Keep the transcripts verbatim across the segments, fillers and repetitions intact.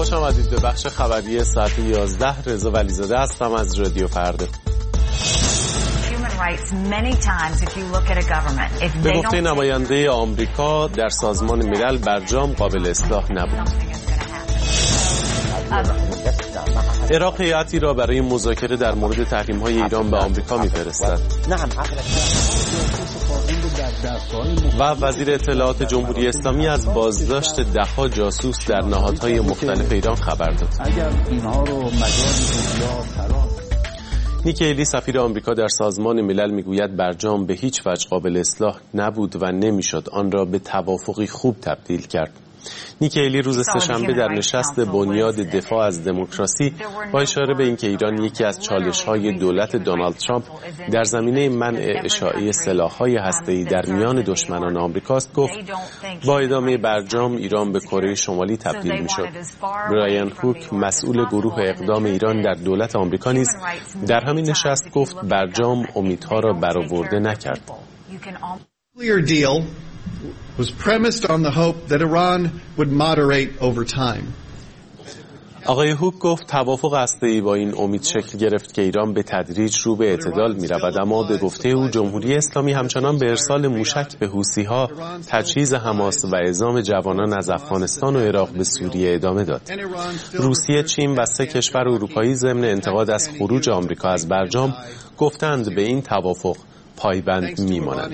خوش آمدید به بخش خبری ساعت یازده. رضا ولیزاده هستم از رادیو فردا. به گفته نماینده آمریکا در سازمان ملل برجام قابل اصلاح نبود. عراق هیئتی را برای مذاکره در مورد تحریم‌های ایران به آمریکا می‌فرستد. و وزیر اطلاعات جمهوری اسلامی از بازداشت ده‌ها جاسوس در نهادهای مختلف ایران خبر داد. نیکی هیلی سفیر آمریکا در سازمان ملل میگوید برجام به هیچ وجه قابل اصلاح نبود و نمیشد آن را به توافقی خوب تبدیل کرد. نیکی هیلی روز سه‌شنبه در نشست بنیاد دفاع از دموکراسی با اشاره به اینکه ایران یکی از چالش‌های دولت دونالد ترامپ در زمینه منع اشاعه سلاح‌های هسته‌ای در میان دشمنان آمریکاست گفت با ادامه برجام ایران به کره شمالی تبدیل می‌شد. برایان هوک مسئول گروه اقدام ایران در دولت آمریکا نیز در همین نشست گفت برجام امیدها را برآورده نکرد. was premised on the hope that Iran would moderate over time. آقای هوک گفت توافق هسته‌ای با این امید شکل گرفت که ایران به تدریج رو به اعتدال می‌رود، اما به گفته او جمهوری اسلامی همچنان به ارسال موشک به حوثی‌ها، تجهیز حماس و اعزام جوانان از افغانستان و عراق به سوریه ادامه داد. روسیه، چین و سه کشور اروپایی ضمن انتقاد از خروج آمریکا از برجام گفتند به این توافق پایبند می‌مانند.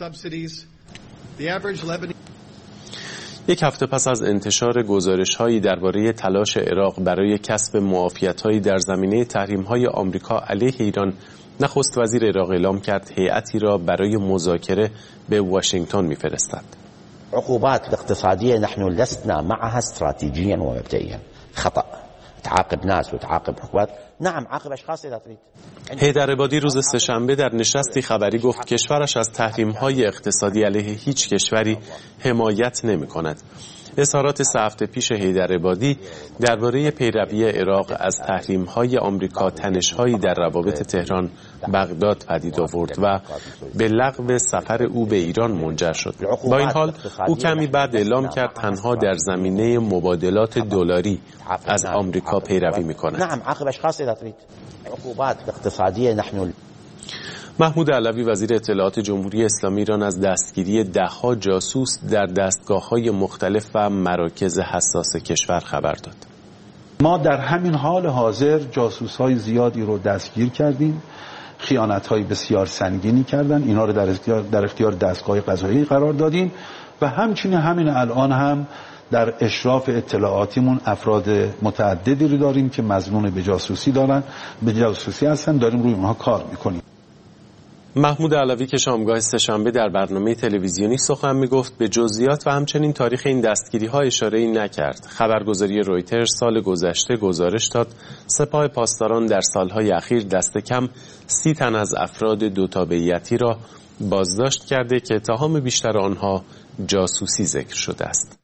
یک هفته پس از انتشار گزارش‌هایی درباره تلاش عراق برای کسب معافیت‌هایی در زمینه تحریم‌های آمریکا علیه ایران، نخست وزیر عراق اعلام کرد هیئتی را برای مذاکره به واشنگتن می‌فرستد. عقوبات الاقتصادية نحن لسنا معها استراتيجيا ومبدئيا خطأ تعاقب ناس وتعاقب حکومت. نعم عاقب اشخاص اذا تريد. حیدر عبادی روز سه‌شنبه در نشستی خبری گفت کشورش از تحریم‌های اقتصادی علیه هیچ کشوری حمایت نمی‌کند. اظهارات سه هفته پیش حیدر عبادی درباره پیروی عراق از تحریم‌های آمریکا تنش‌هایی در روابط تهران بغداد پدید آورد و به لغو سفر او به ایران منجر شد. با این حال او کمی بعد اعلام کرد تنها در زمینه مبادلات دلاری از آمریکا پیروی می‌کند. نعم عاقب اشخاص اذا تريد. عقوبات اقتصادیه نحن. محمود علوی وزیر اطلاعات جمهوری اسلامی ایران از دستگیری ده‌ها جاسوس در دستگاه‌های مختلف و مراکز حساس کشور خبر داد. ما در همین حال حاضر جاسوس‌های زیادی رو دستگیر کردیم، خیانت‌های بسیار سنگینی کردن، اینا رو در اختیار در اختیار دستگاه قضایی قرار دادیم و همچنین همین الان هم در اشراف اطلاعاتیمون افراد متعددی رو داریم که مظنون به جاسوسی دارن، به جاسوسی هستن، داریم روی اونها کار می‌کنیم. محمود علوی که شامگاه سه‌شنبه در برنامه تلویزیونی سخن می‌گفت به جزئیات و همچنین تاریخ این دستگیری‌ها اشاره‌ای نکرد. خبرگزاری رویترز سال گذشته گزارش داد سپاه پاسداران در سال‌های اخیر دست کم سی تن از افراد دو تابعیتی را بازداشت کرده که اتهام بیشتر آنها جاسوسی ذکر شده است.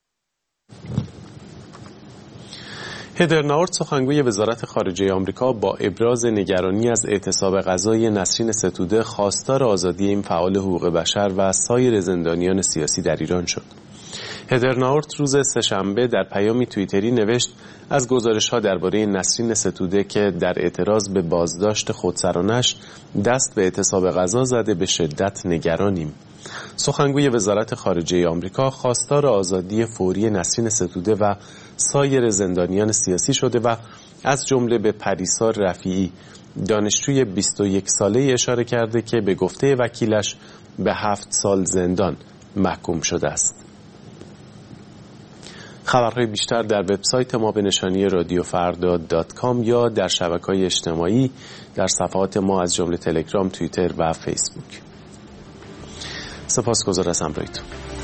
هدر ناورت سخنگوی وزارت خارجه آمریکا با ابراز نگرانی از اعتصاب غذای نسرین ستوده خواستار آزادی این فعال حقوق بشر و سایر زندانیان سیاسی در ایران شد. هدر ناورت روز سه‌شنبه در پیامی توییتری نوشت از گزارش‌ها درباره نسرین ستوده که در اعتراض به بازداشت خودسرانش دست به اعتصاب غذا زده به شدت نگرانیم. سخنگوی وزارت خارجه آمریکا خواستار آزادی فوری نسرین ستوده و سایر زندانیان سیاسی شده و از جمله به پریسا رفیعی دانشجوی بیست و یک ساله اشاره کرده که به گفته وکیلش به هفت سال زندان محکوم شده است. خبرهای بیشتر در وبسایت ما به نشانی رادیو فردا دات کام یا در شبکه‌های اجتماعی در صفحات ما از جمله تلگرام، توییتر و فیسبوک. سپاسگزار از همراهیتون.